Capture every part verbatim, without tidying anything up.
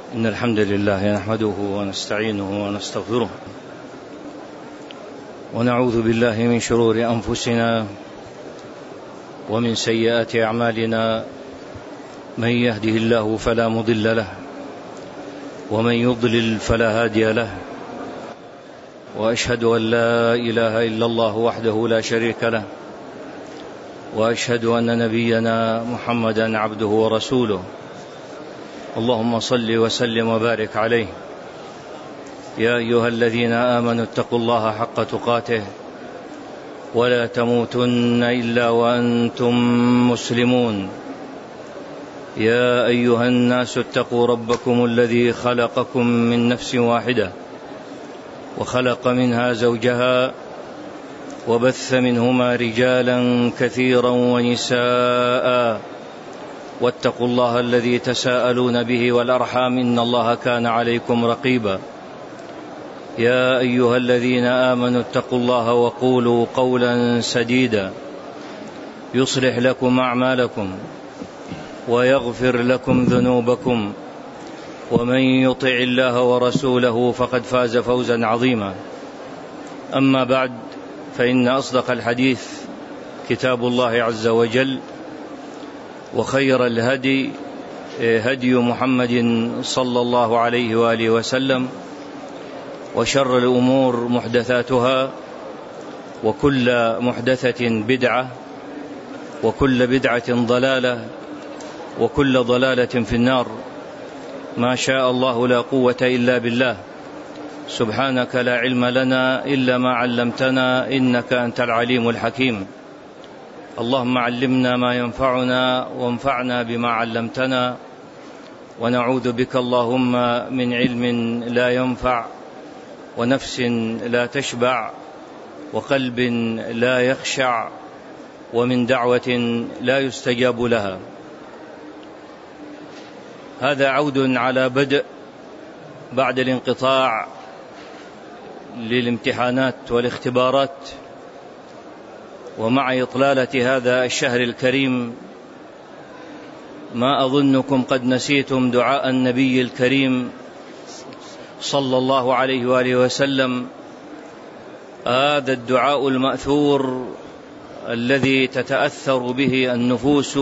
إن الحمد لله نحمده ونستعينه ونستغفره ونعوذ بالله من شرور أنفسنا ومن سيئات أعمالنا. من يهده الله فلا مضل له ومن يضلل فلا هادي له، وأشهد أن لا إله إلا الله وحده لا شريك له، وأشهد أن نبينا محمدا عبده ورسوله. اللهم صل وسلم وبارك عليه. يا أيها الذين آمنوا اتقوا الله حق تقاته ولا تموتن إلا وأنتم مسلمون. يا أيها الناس اتقوا ربكم الذي خلقكم من نفس واحدة وخلق منها زوجها وبث منهما رجالا كثيرا ونساء، واتقوا الله الذي تساءلون به والأرحام إن الله كان عليكم رقيبا. يا أيها الذين آمنوا اتقوا الله وقولوا قولا سديدا يصلح لكم أعمالكم ويغفر لكم ذنوبكم، ومن يطع الله ورسوله فقد فاز فوزا عظيما. أما بعد، فإن أصدق الحديث كتاب الله عز وجل، وخير الهدي هدي محمد صلى الله عليه وآله وسلم، وشر الأمور محدثاتها، وكل محدثة بدعة، وكل بدعة ضلالة، وكل ضلالة في النار. ما شاء الله لا قوة إلا بالله. سبحانك لا علم لنا إلا ما علمتنا إنك أنت العليم الحكيم. اللهم علمنا ما ينفعنا وانفعنا بما علمتنا، ونعوذ بك اللهم من علم لا ينفع، ونفس لا تشبع، وقلب لا يخشع، ومن دعوة لا يستجاب لها. هذا عود على بدء بعد الانقطاع للامتحانات والاختبارات، ومع إطلالة هذا الشهر الكريم ما أظنكم قد نسيتم دعاء النبي الكريم صلى الله عليه وآله وسلم. هذا الدعاء المأثور الذي تتأثر به النفوس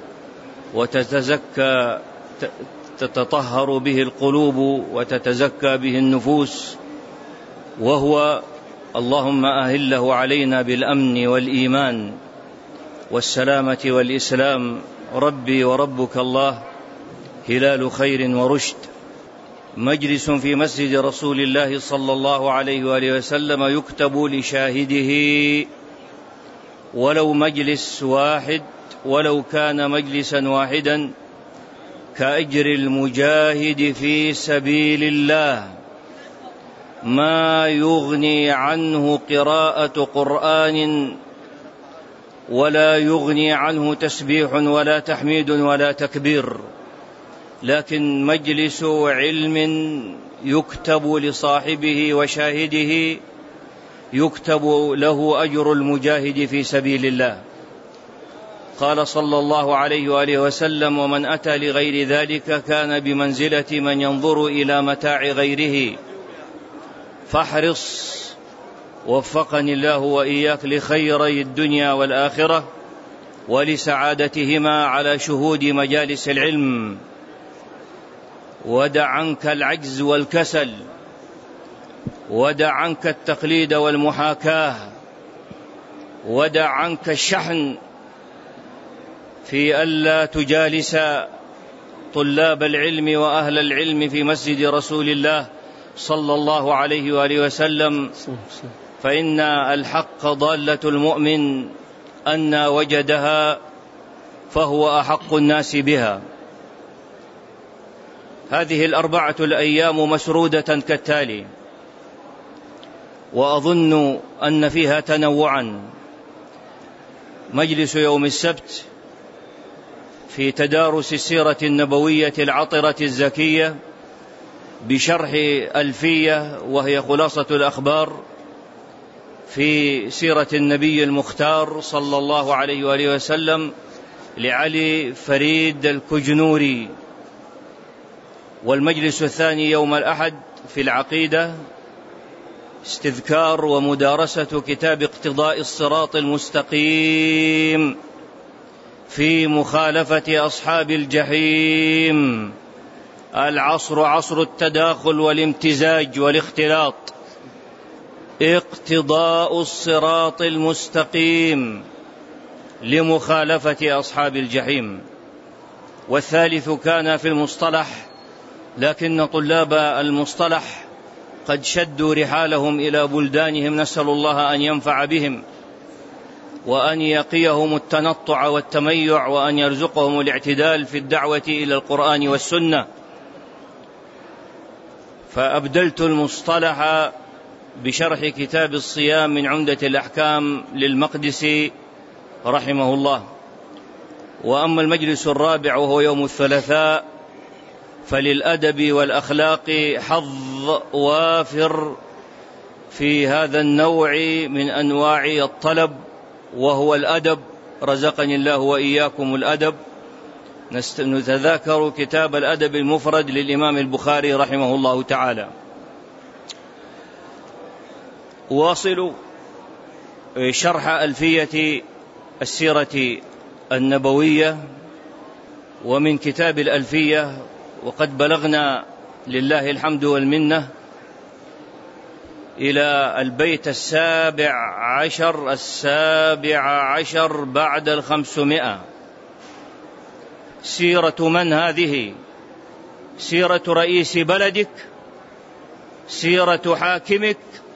وتتزكى تتطهر به القلوب وتتزكى به النفوس، وهو: اللهم أهله علينا بالأمن والإيمان والسلامة والإسلام، ربي وربك الله، هلال خير ورشد. مجلس في مسجد رسول الله صلى الله عليه وآله وسلم يكتب لشاهده ولو مجلس واحد، ولو كان مجلسا واحدا، كأجر المجاهد في سبيل الله، ما يغني عنه قراءة قرآن، ولا يغني عنه تسبيح ولا تحميد ولا تكبير، لكن مجلس علم يكتب لصاحبه وشاهده، يكتب له أجر المجاهد في سبيل الله. قال صلى الله عليه وآله وسلم: ومن أتى لغير ذلك كان بمنزلة من ينظر إلى متاع غيره. فاحرص، وفقني الله وإياك لخيري الدنيا والآخرة ولسعادتهما، على شهود مجالس العلم. ودع عنك العجز والكسل، ودع عنك التقليد والمحاكاة، ودع عنك الشحن في ألا تجالس طلاب العلم وأهل العلم في مسجد رسول الله صلى الله عليه وآله وسلم، فإن الحق ضالة المؤمن أن وجدها فهو أحق الناس بها. هذه الأربعة الأيام مسرودة كالتالي، وأظن أن فيها تنوعا. مجلس يوم السبت في تدارس السيرة النبوية العطرة الزكية بشرح ألفية، وهي خلاصة الأخبار في سيرة النبي المختار صلى الله عليه وآله وسلم لعلي فريد الكجنوري. والمجلس الثاني يوم الأحد في العقيدة استذكار ومدارسة كتاب اقتضاء الصراط المستقيم في مخالفة أصحاب الجحيم. العصر عصر التداخل والامتزاج والاختلاط. اقتضاء الصراط المستقيم لمخالفة أصحاب الجحيم. والثالث كان في المصطلح، لكن طلاب المصطلح قد شدوا رحالهم إلى بلدانهم، نسأل الله أن ينفع بهم وأن يقيهم التنطع والتميع وأن يرزقهم الاعتدال في الدعوة إلى القرآن والسنة. فأبدلت المصطلح بشرح كتاب الصيام من عمدة الأحكام للمقدسي رحمه الله. وأما المجلس الرابع وهو يوم الثلاثاء فللأدب والأخلاق حظ وافر في هذا النوع من أنواع الطلب، وهو الأدب. رزقني الله وإياكم الأدب. نتذاكر كتاب الأدب المفرد للإمام البخاري رحمه الله تعالى. واصل شرح ألفية السيرة النبوية، ومن كتاب الألفية وقد بلغنا لله الحمد والمنة إلى البيت السابع عشر السابع عشر بعد الخمسمائة. سيرة من هذه؟ سيرة رئيس بلدك، سيرة حاكمك،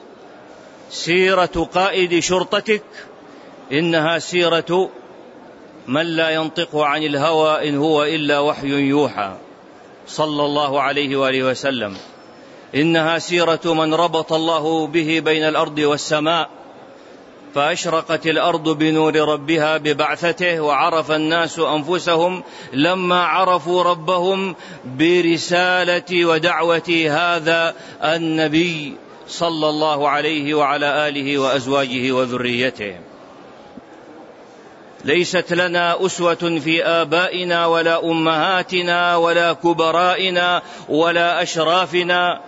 سيرة قائد شرطتك، إنها سيرة من لا ينطق عن الهوى إن هو إلا وحي يوحى صلى الله عليه وآله وسلم. إنها سيرة من ربط الله به بين الأرض والسماء، فأشرقت الأرض بنور ربها ببعثته، وعرف الناس أنفسهم لما عرفوا ربهم برسالة ودعوة هذا النبي صلى الله عليه وعلى آله وأزواجه وذريته. ليست لنا أسوة في آبائنا ولا أمهاتنا ولا كبرائنا ولا أشرافنا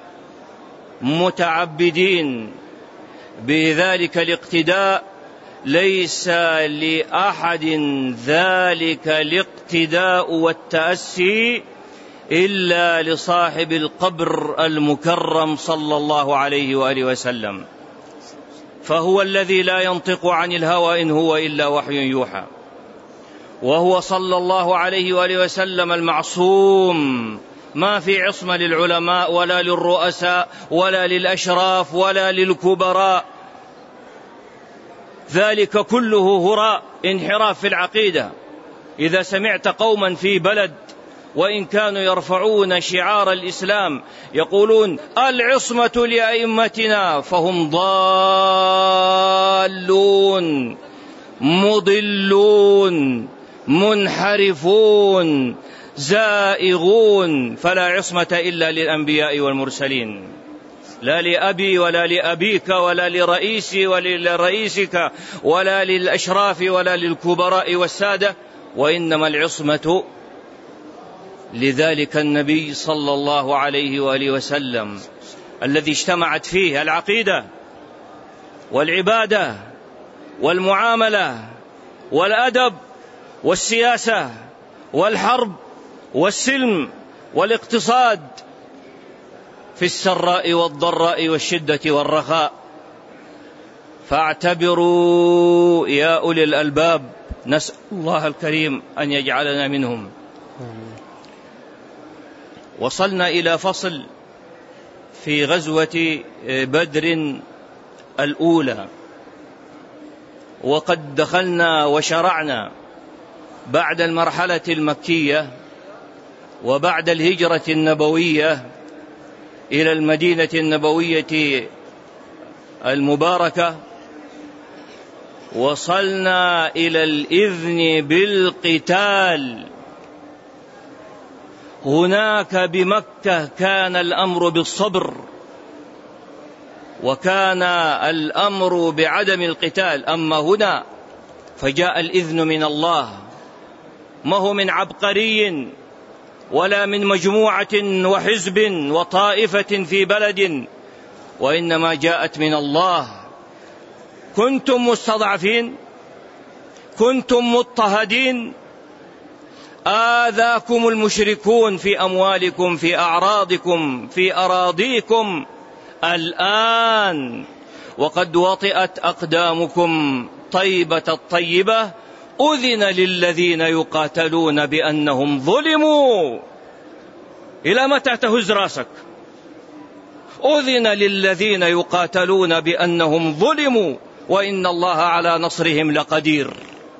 متعبدين بذلك الاقتداء. ليس لأحد ذلك الاقتداء والتأسي إلا لصاحب القبر المكرم صلى الله عليه وآله وسلم، فهو الذي لا ينطق عن الهوى إن هو إلا وحي يوحى، وهو صلى الله عليه وآله وسلم المعصوم. ما في عصمة للعلماء ولا للرؤساء ولا للأشراف ولا للكبراء، ذلك كله هراء انحراف في العقيدة. إذا سمعت قوما في بلد وإن كانوا يرفعون شعار الإسلام يقولون العصمة لأئمتنا، فهم ضالون مضلون منحرفون زائغون، فلا عصمة إلا للأنبياء والمرسلين، لا لأبي ولا لأبيك ولا لرئيسي ولا لرئيسك ولا للأشراف ولا للكبراء والسادة، وإنما العصمة لذلك النبي صلى الله عليه وآله وسلم الذي اجتمعت فيه العقيدة والعبادة والمعاملة والأدب والسياسة والحرب والسلم والاقتصاد في السراء والضراء والشدة والرخاء. فاعتبروا يا أولي الألباب، نسأل الله الكريم أن يجعلنا منهم. وصلنا إلى فصل في غزوة بدر الأولى، وقد دخلنا وشرعنا بعد المرحلة المكية وبعد الهجرة النبوية إلى المدينة النبوية المباركة. وصلنا إلى الإذن بالقتال. هناك بمكة كان الأمر بالصبر، وكان الأمر بعدم القتال. أما هنا فجاء الإذن من الله، ما هو من عبقري ولا من مجموعة وحزب وطائفة في بلد، وإنما جاءت من الله. كنتم مستضعفين، كنتم مضطهدين، آذاكم المشركون في أموالكم، في أعراضكم، في أراضيكم. الآن وقد وطئت أقدامكم طيبة الطيبة، أذن للذين يقاتلون بأنهم ظلموا. إلى متى تهز راسك؟ أذن للذين يقاتلون بأنهم ظلموا وإن الله على نصرهم لقدير.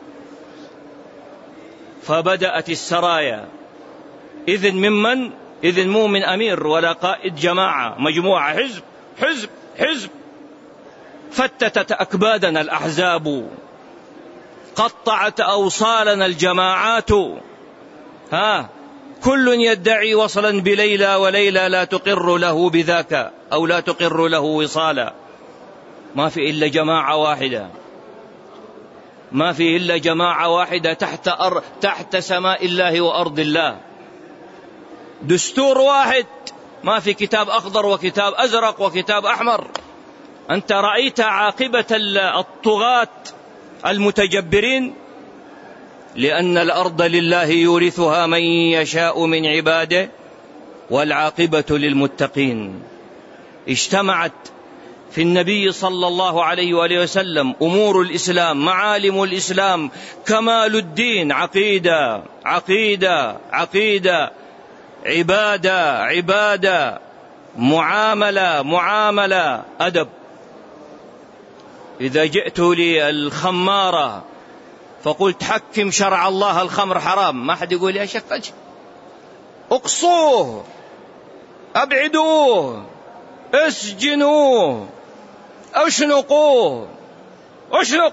فبدأت السرايا، إذن ممن؟ إذن مو من أمير ولا قائد جماعة، مجموعة، حزب حزب حزب. فتتت أكبادنا الأحزاب، قطعت أوصالنا الجماعات. ها كل يدعي وصلا بليلى، وليلى لا تقر له بذاك أو لا تقر له وصالا. ما في إلا جماعة واحدة، ما في إلا جماعة واحدة تحت, أر... تحت سماء الله وأرض الله. دستور واحد، ما في كتاب أخضر وكتاب أزرق وكتاب أحمر. أنت رأيت عاقبة الطغاة المتجبرين؟ لأن الأرض لله يورثها من يشاء من عباده والعاقبة للمتقين. اجتمعت في النبي صلى الله عليه وآله وسلم أمور الإسلام، معالم الإسلام، كمال الدين، عقيدة عقيدة عقيدة، عبادة عبادة، معاملة معاملة، أدب. إذا جئت للخمارة فقلت حكم شرع الله الخمر حرام، ما حد يقول يا شيخ اقصوه، أبعدوه، اسجنوه، اشنقوه، اشنق.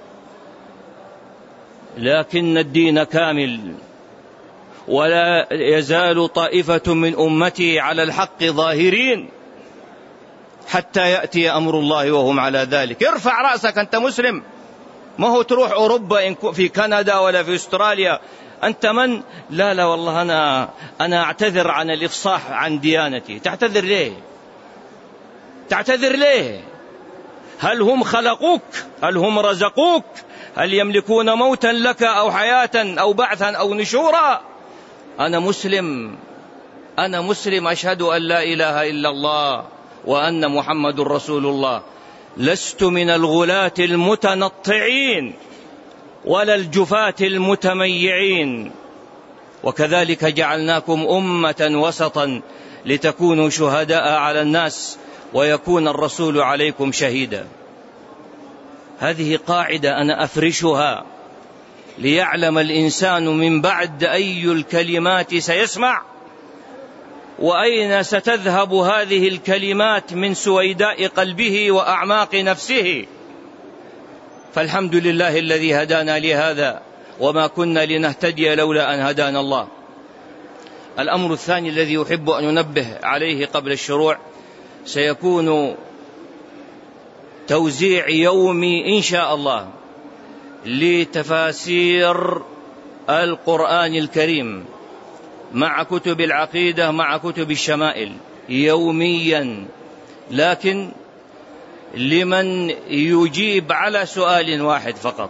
لكن الدين كامل، ولا يزال طائفة من أمتي على الحق ظاهرين حتى يأتي أمر الله وهم على ذلك. ارفع رأسك، أنت مسلم، ما هو تروح أوروبا في كندا ولا في أستراليا. أنت من؟ لا لا والله أنا, أنا أعتذر عن الإفصاح عن ديانتي. تعتذر ليه؟ تعتذر ليه؟ هل هم خلقوك؟ هل هم رزقوك؟ هل يملكون موتا لك أو حياة أو بعثا أو نشورا؟ أنا مسلم، أنا مسلم، أشهد أن لا إله إلا الله وأن محمد رسول الله. لست من الغلاة المتنطعين ولا الجفاة المتميعين. وكذلك جعلناكم أمة وسطا لتكونوا شهداء على الناس ويكون الرسول عليكم شهيدا. هذه قاعدة أنا أفرشها ليعلم الإنسان من بعد أي الكلمات سيسمع، وأين ستذهب هذه الكلمات من سويداء قلبه وأعماق نفسه. فالحمد لله الذي هدانا لهذا وما كنا لنهتدي لولا أن هدانا الله. الأمر الثاني الذي أحب أن أنبه عليه قبل الشروع، سيكون توزيع يومي إن شاء الله لتفاسير القرآن الكريم مع كتب العقيدة مع كتب الشمائل يوميا، لكن لمن يجيب على سؤال واحد فقط،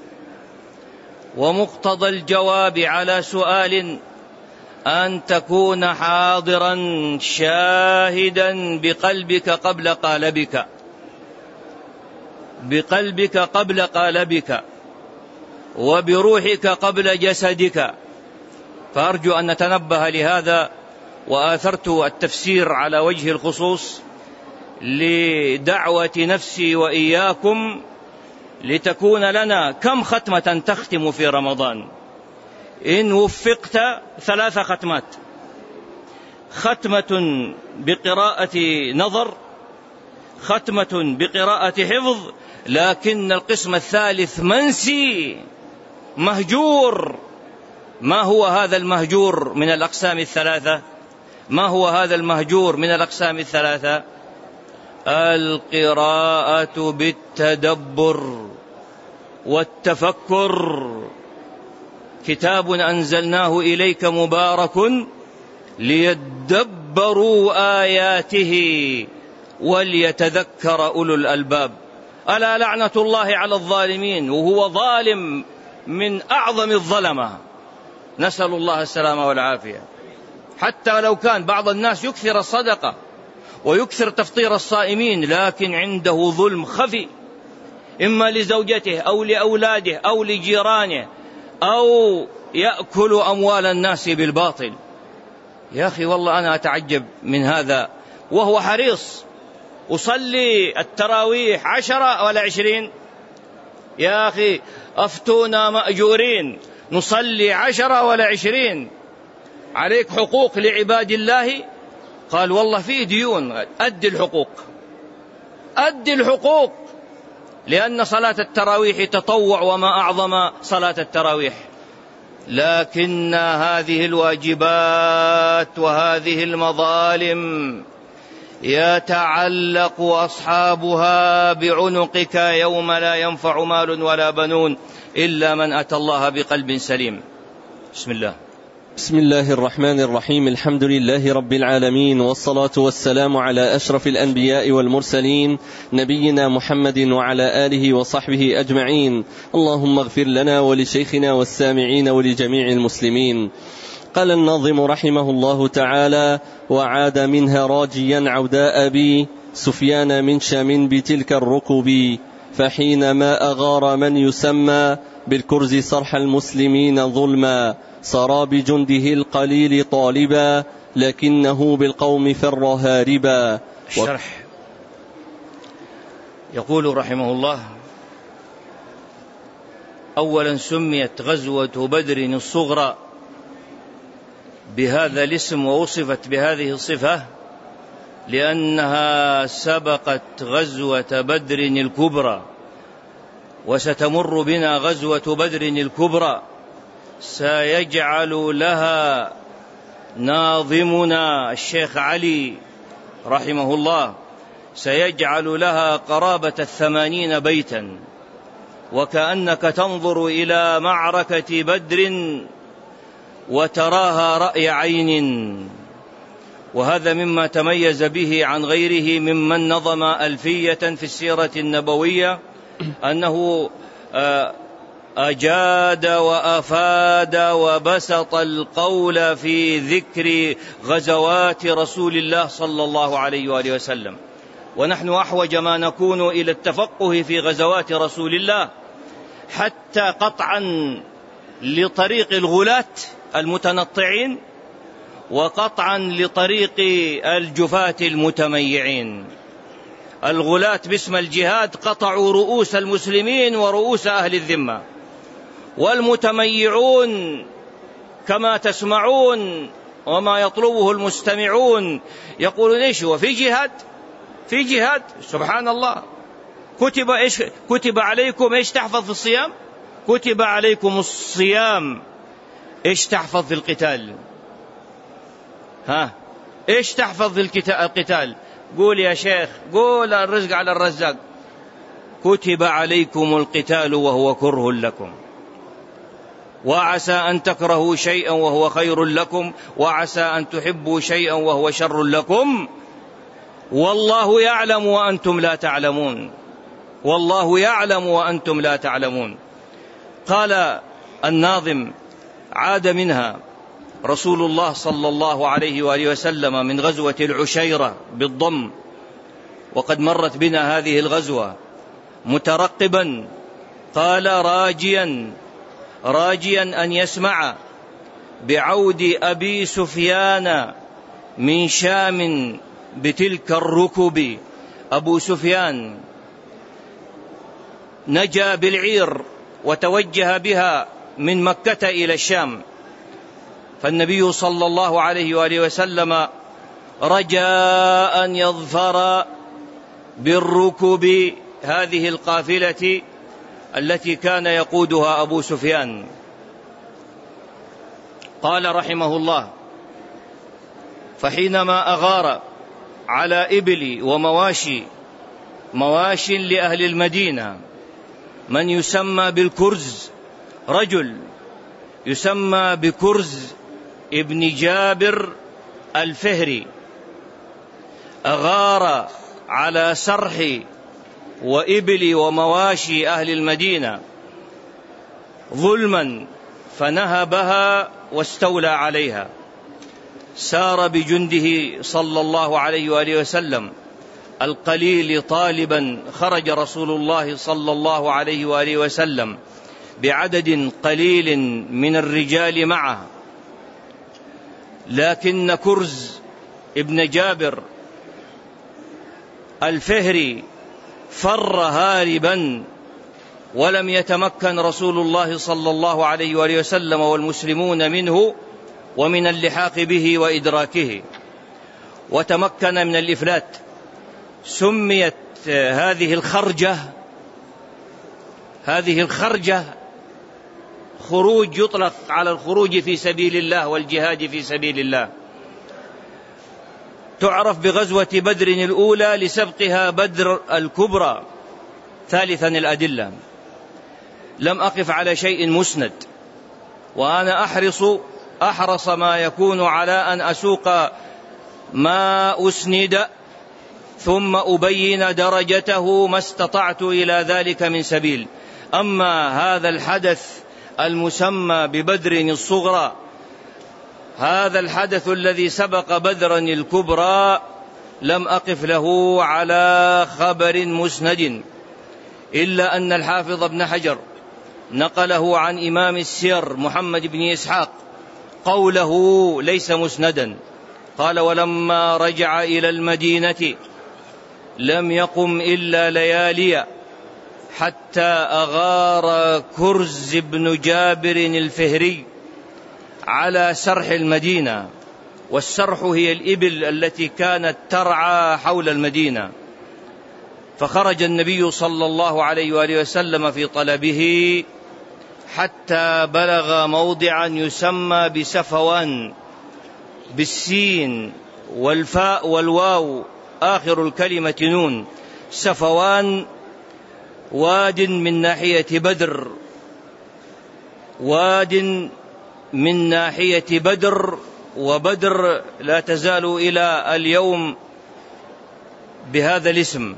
ومقتضى الجواب على سؤال أن تكون حاضرا شاهدا بقلبك قبل قالبك، بقلبك قبل قالبك، وبروحك قبل جسدك. فأرجو أن نتنبه لهذا، وآثرت التفسير على وجه الخصوص لدعوة نفسي وإياكم لتكون لنا كم ختمة تختم في رمضان إن وفقت؟ ثلاث ختمات: ختمة بقراءة نظر، ختمة بقراءة حفظ، لكن القسم الثالث منسي مهجور. ما هو هذا المهجور من الأقسام الثلاثة؟ ما هو هذا المهجور من الأقسام الثلاثة؟ القراءة بالتدبر والتفكر. كتاب أنزلناه إليك مبارك ليدبروا آياته وليتذكر أولو الألباب. ألا لعنة الله على الظالمين، وهو ظالم من أعظم الظلمة، نسأل الله السلامة والعافية. حتى لو كان بعض الناس يكثر الصدقة ويكثر تفطير الصائمين، لكن عنده ظلم خفي، إما لزوجته أو لأولاده أو لجيرانه، أو يأكل أموال الناس بالباطل. يا أخي والله أنا أتعجب من هذا، وهو حريص. أصلي التراويح عشرة ولا عشرين؟ يا أخي أفتونا مأجورين، نصلي عشرة ولا عشرين؟ عليك حقوق لعباد الله؟ قال والله في ديون. أدي الحقوق، أدي الحقوق، لأن صلاة التراويح تطوع، وما أعظم صلاة التراويح. لكن هذه الواجبات وهذه المظالم يتعلق أصحابها بعنقك يوم لا ينفع مال ولا بنون إلا من أتى الله بقلب سليم. بسم الله. بسم الله الرحمن الرحيم. الحمد لله رب العالمين، والصلاة والسلام على أشرف الأنبياء والمرسلين، نبينا محمد وعلى آله وصحبه أجمعين. اللهم اغفر لنا ولشيخنا والسامعين ولجميع المسلمين. قال الناظم رحمه الله تعالى: وعاد منها راجيا عوداء بي سفيان من شام بتلك الركب، فحينما أغار من يسمى بالكرز صرح المسلمين ظلما، صار بجنده القليل طالبا لكنه بالقوم فر هاربا. الشرح يقول رحمه الله: أولا سميت غزوة بدر الصغرى بهذا الاسم ووصفت بهذه الصفة لأنها سبقت غزوة بدر الكبرى، وستمر بنا غزوة بدر الكبرى سيجعل لها ناظمنا الشيخ علي رحمه الله سيجعل لها قرابة الثمانين بيتا، وكأنك تنظر إلى معركة بدر وتراها رأي عين. وهذا مما تميز به عن غيره ممن نظم ألفية في السيرة النبوية، أنه أجاد وأفاد وبسط القول في ذكر غزوات رسول الله صلى الله عليه وآله وسلم. ونحن أحوج ما نكون إلى التفقه في غزوات رسول الله، حتى قطعا لطريق الغلاة المتنطعين، وقطعا لطريق الجفاة المتميعين. الغلاة باسم الجهاد قطعوا رؤوس المسلمين ورؤوس أهل الذمة، والمتميعون كما تسمعون وما يطلبه المستمعون يقولون إيش هو؟ في جهاد، في جهاد. سبحان الله. كتب إيش؟ كتب عليكم إيش تحفظ في الصيام؟ كتب عليكم الصيام. إيش تحفظ في القتال؟ ها إيش تحفظ في القتال؟ قول يا شيخ، قول الرزق على الرزاق. كتب عليكم القتال وهو كره لكم، وعسى أن تكرهوا شيئا وهو خير لكم، وعسى أن تحبوا شيئا وهو شر لكم، والله يعلم وأنتم لا تعلمون. والله يعلم وأنتم لا تعلمون. قال الناظم: عاد منها رسول الله صلى الله عليه وآله وسلم من غزوة العشيرة بالضم، وقد مرت بنا هذه الغزوة، مترقبا، قال راجيا راجيا أن يسمع بعود أبي سفيان من شام بتلك الركب. أبو سفيان نجا بالعير وتوجه بها من مكة إلى الشام، فالنبي صلى الله عليه وآله وسلم رجاء أن يظفر بالركب هذه القافلة التي كان يقودها أبو سفيان. قال رحمه الله: فحينما أغار على إبل ومواشي مواشٍ لأهل المدينة من يسمى بالكرز، رجل يسمى بكرز ابن جابر الفهري، أغار على سرح وإبل ومواشي أهل المدينة ظلما فنهبها واستولى عليها. سار بجنده صلى الله عليه وآله وسلم القليل طالبا، خرج رسول الله صلى الله عليه وآله وسلم بعدد قليل من الرجال معه، لكن كرز ابن جابر الفهري فر هاربا، ولم يتمكن رسول الله صلى الله عليه وآله وسلم والمسلمون منه ومن اللحاق به وإدراكه، وتمكن من الإفلات. سميت هذه الخرجة هذه الخرجة خروج، يطلق على الخروج في سبيل الله والجهاد في سبيل الله. تعرف بغزوة بدر الأولى لسبقها بدر الكبرى. ثالثا الأدلة. لم أقف على شيء مسند، وأنا أحرص أحرص ما يكون على أن أسوق ما أسند ثم أبين درجته ما استطعت إلى ذلك من سبيل. أما هذا الحدث المسمى ببدر الصغرى، هذا الحدث الذي سبق بدرا الكبرى، لم أقف له على خبر مسند، إلا أن الحافظ ابن حجر نقله عن إمام السير محمد بن إسحاق قوله ليس مسندا. قال: ولما رجع إلى المدينة لم يقم إلا ليالي حتى أغار كرز بن جابر الفهري على سرح المدينة، والسرح هي الإبل التي كانت ترعى حول المدينة. فخرج النبي صلى الله عليه وآله وسلم في طلبه حتى بلغ موضعا يسمى بسفوان، بالسين والفاء والواو آخر الكلمة نون. سفوان واد من ناحية بدر، واد من ناحية بدر، وبدر لا تزال إلى اليوم بهذا الاسم.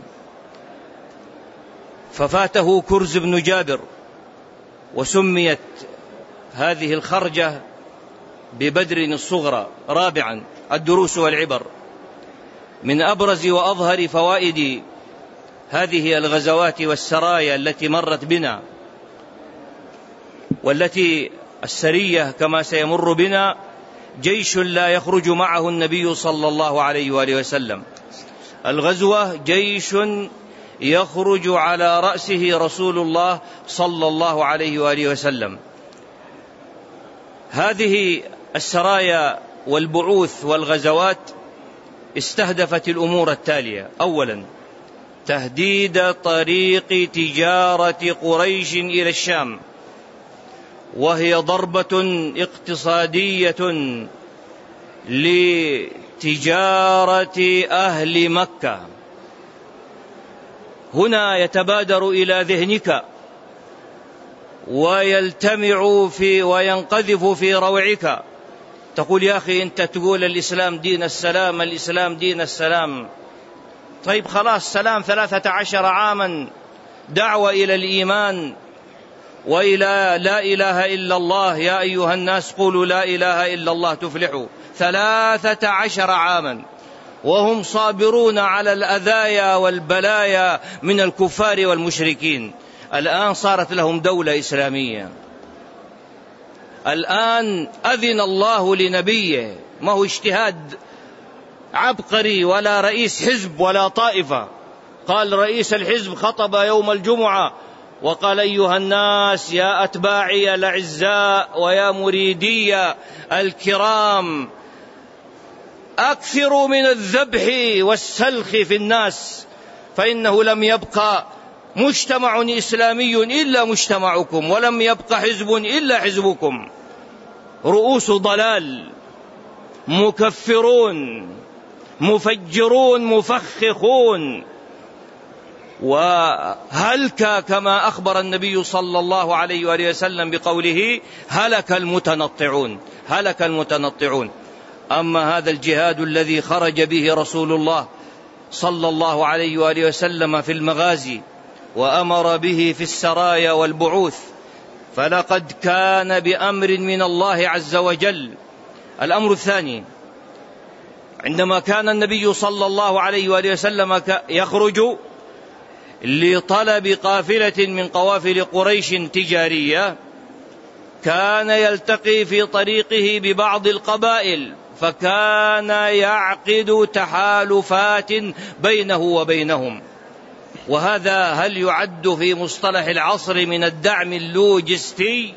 ففاته كرز بن جابر، وسميت هذه الخرجة ببدر الصغرى. رابعا الدروس والعبر. من أبرز وأظهر فوائد هذه الغزوات والسرايا التي مرت بنا، والتي السرية كما سيمر بنا جيش لا يخرج معه النبي صلى الله عليه وآله وسلم. الغزوة جيش يخرج على رأسه رسول الله صلى الله عليه وآله وسلم. هذه السرايا والبعوث والغزوات استهدفت الأمور التالية: أولا تهديد طريق تجارة قريش إلى الشام، وهي ضربة اقتصادية لتجارة أهل مكة. هنا يتبادر إلى ذهنك ويلتمع في وينقذف في روعك، تقول: يا أخي أنت تقول الإسلام دين السلام، الإسلام دين السلام. طيب خلاص، سلام ثلاثة عشر عاما، دعوة إلى الإيمان وإلى لا إله إلا الله. يا أيها الناس قولوا لا إله إلا الله تفلحوا. ثلاثة عشر عاما وهم صابرون على الأذايا والبلايا من الكفار والمشركين. الآن صارت لهم دولة إسلامية. الآن أذن الله لنبيه، ما هو اجتهاد عبقري ولا رئيس حزب ولا طائفة. قال رئيس الحزب خطب يوم الجمعة وقال: أيها الناس، يا أتباعي الأعزاء ويا مريدي الكرام، أكثروا من الذبح والسلخ في الناس، فإنه لم يبقى مجتمع إسلامي إلا مجتمعكم، ولم يبقى حزب إلا حزبكم. رؤوس ضلال، مكفرون، مفجرون، مفخخون. وهلك كما أخبر النبي صلى الله عليه وآله وسلم بقوله هلك المتنطعون، هلك المتنطعون. أما هذا الجهاد الذي خرج به رسول الله صلى الله عليه وآله وسلم في المغازي وأمر به في السرايا والبعوث، فلقد كان بأمر من الله عز وجل. الأمر الثاني، عندما كان النبي صلى الله عليه وآله وسلم يخرج لطلب قافلة من قوافل قريش تجارية، كان يلتقي في طريقه ببعض القبائل، فكان يعقد تحالفات بينه وبينهم. وهذا هل يعد في مصطلح العصر من الدعم اللوجستي؟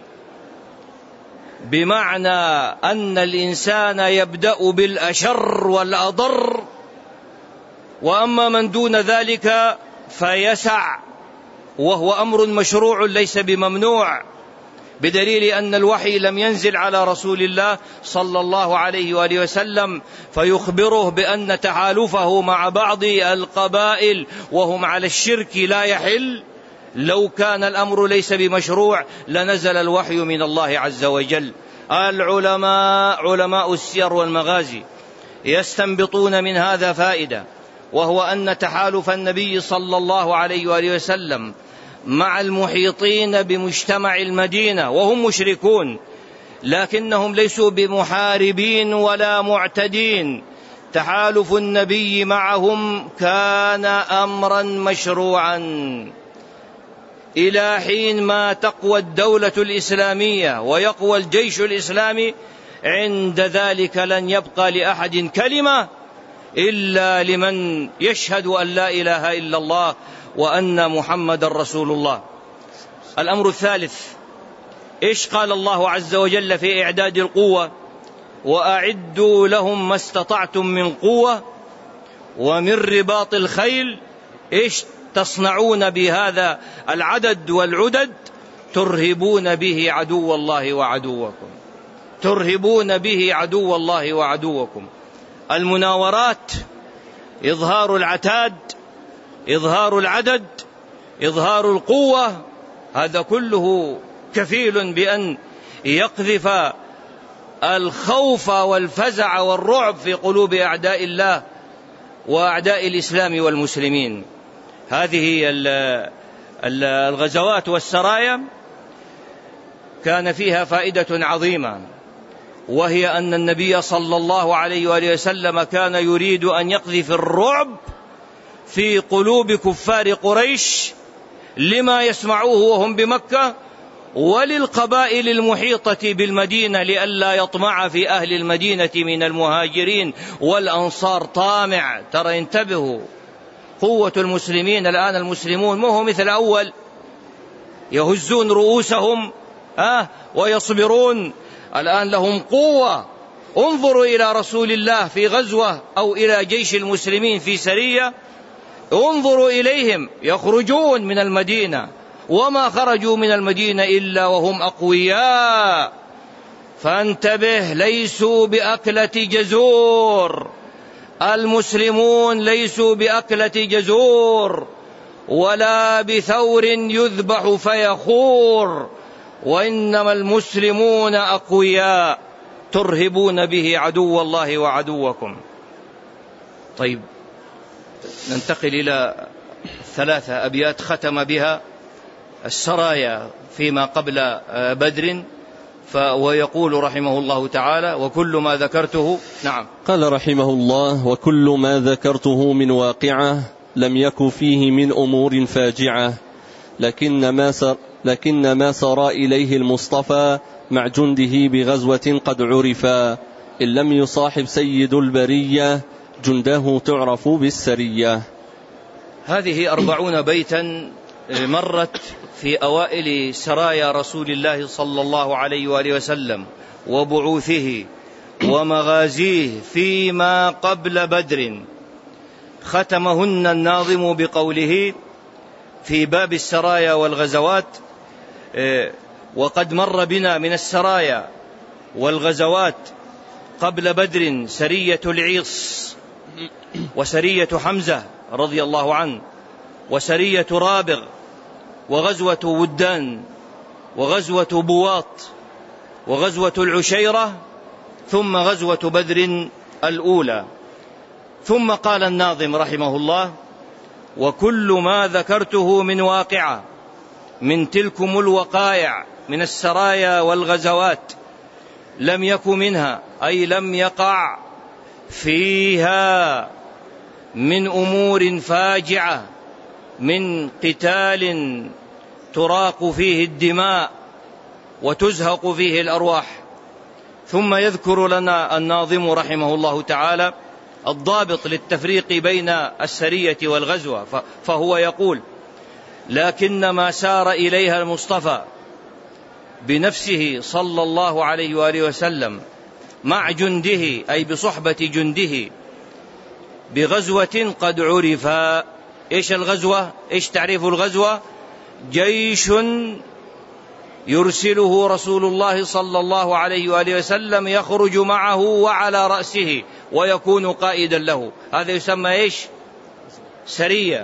بمعنى أن الإنسان يبدأ بالأشر والأضر، وأما من دون ذلك فيسع، وهو أمر مشروع ليس بممنوع، بدليل أن الوحي لم ينزل على رسول الله صلى الله عليه وآله وسلم فيخبره بأن تحالفه مع بعض القبائل وهم على الشرك لا يحل. لو كان الأمر ليس بمشروع لنزل الوحي من الله عز وجل. العلماء علماء السير والمغازي يستنبطون من هذا فائدة، وهو أن تحالف النبي صلى الله عليه وآله وسلم مع المحيطين بمجتمع المدينة وهم مشركون، لكنهم ليسوا بمحاربين ولا معتدين، تحالف النبي معهم كان أمرا مشروعا إلى حين ما تقوى الدولة الإسلامية ويقوى الجيش الإسلامي. عند ذلك لن يبقى لأحد كلمة إلا لمن يشهد أن لا إله إلا الله وأن محمد رسول الله. الأمر الثالث، إيش قال الله عز وجل في إعداد القوة؟ وأعدوا لهم ما استطعتم من قوة ومن رباط الخيل. إيش تصنعون بهذا العدد والعدد؟ ترهبون به عدو الله وعدوكم، ترهبون به عدو الله وعدوكم. المناورات، إظهار العتاد، إظهار العدد، إظهار القوة، هذا كله كفيل بأن يقذف الخوف والفزع والرعب في قلوب أعداء الله وأعداء الإسلام والمسلمين. هذه الغزوات والسرايا كان فيها فائدة عظيمة، وهي أن النبي صلى الله عليه وآله وسلم كان يريد أن يقذف الرعب في قلوب كفار قريش لما يسمعوه وهم بمكة، وللقبائل المحيطة بالمدينة لئلا يطمع في أهل المدينة من المهاجرين والأنصار طامع. ترى انتبهوا، قوة المسلمين الآن، المسلمون مو مثل أول يهزون رؤوسهم آه ويصبرون، الآن لهم قوة. انظروا إلى رسول الله في غزوة أو إلى جيش المسلمين في سرية، انظروا إليهم يخرجون من المدينة، وما خرجوا من المدينة إلا وهم أقوياء. فانتبه، ليسوا بأكلة جزور، المسلمون ليسوا بأكلة جزور ولا بثور يذبح فيخور، وإنما المسلمون أقوياء ترهبون به عدو الله وعدوكم. طيب، ننتقل إلى ثلاثة أبيات ختم بها السرايا فيما قبل بدر، ويقول رحمه الله تعالى: وكل ما ذكرته. نعم. قال رحمه الله: وكل ما ذكرته من واقعة لم يك فيه من أمور فاجعة، لكن ما سر لكن ما سرى إليه المصطفى مع جنده بغزوة قد عرفا، إن لم يصاحب سيد البرية جنده تعرف بالسرية. هذه أربعون بيتا مرت في أوائل سرايا رسول الله صلى الله عليه وآله وسلم وبعوثه ومغازيه فيما قبل بدر، ختمهن الناظم بقوله في باب السرايا والغزوات: وقد مر بنا من السرايا والغزوات قبل بدر سرية العيص وسرية حمزة رضي الله عنه وسرية رابغ وغزوة ودان وغزوة بواط وغزوة العشيرة ثم غزوة بدر الأولى. ثم قال الناظم رحمه الله: وكل ما ذكرته من واقعة من تلكم الوقائع من السرايا والغزوات لم يك منها، أي لم يقع فيها، من أمور فاجعة، من قتال تراق فيه الدماء وتزهق فيه الأرواح. ثم يذكر لنا الناظم رحمه الله تعالى الضابط للتفريق بين السرية والغزوة، فهو يقول: لكن ما سار إليها المصطفى بنفسه صلى الله عليه وآله وسلم مع جنده، أي بصحبة جنده، بغزوة قد عرفا. إيش الغزوة؟ إيش تعريف الغزوة؟ جيش يرسله رسول الله صلى الله عليه وآله وسلم يخرج معه وعلى رأسه ويكون قائدا له، هذا يسمى إيش؟ سرية.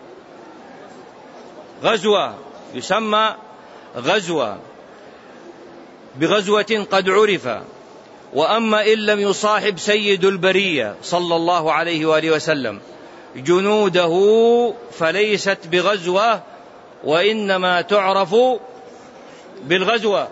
غزوة يسمى غزوة، بغزوة قد عرف. وأما إن لم يصاحب سيد البرية صلى الله عليه وآله وسلم جنوده فليست بغزوة، وإنما تعرف بالغزوة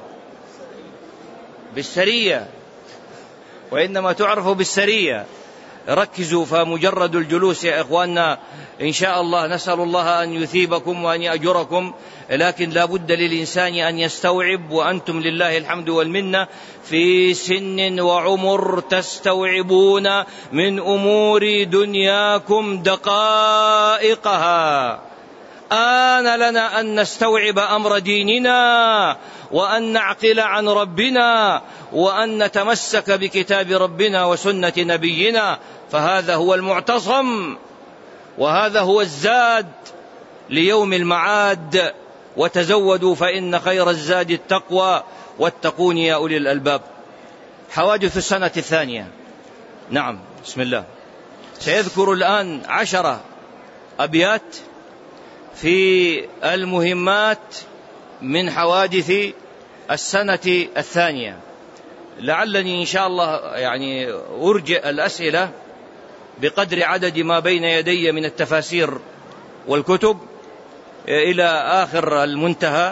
بالسرية، وإنما تعرف بالسرية. ركزوا، فمجرد الجلوس يا إخواننا إن شاء الله نسأل الله أن يثيبكم وأن يأجركم، لكن لا بد للإنسان أن يستوعب، وأنتم لله الحمد والمنة في سن وعمر تستوعبون من أمور دنياكم دقائقها. آن لنا أن نستوعب أمر ديننا، وأن نعقل عن ربنا، وأن نتمسك بكتاب ربنا وسنة نبينا، فهذا هو المعتصم، وهذا هو الزاد ليوم المعاد. وتزودوا فإن خير الزاد التقوى واتقون يا أولي الألباب. حوادث السنة الثانية. نعم، بسم الله. سيذكر الآن عشرة أبيات في المهمات من حوادث السنة الثانية. لعلني إن شاء الله يعني أرجئ الأسئلة بقدر عدد ما بين يدي من التفاسير والكتب إلى آخر المنتهى.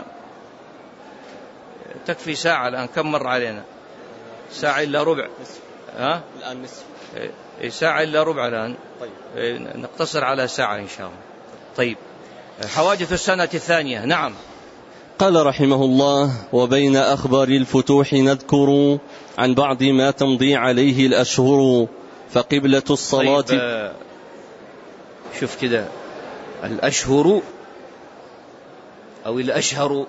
تكفي ساعة الآن، كم مر علينا؟ ساعة إلا ربع. ها؟ الآن نصف. ساعة إلا ربع الآن. طيب. نقتصر على ساعة إن شاء الله. طيب، حوادث السنة الثانية. نعم. قال رحمه الله: وبين أخبار الفتوح نذكر عن بعض ما تمضي عليه الأشهر، فقبلة الصلاة. طيب، شوف كده، الأشهر أو الأشهر،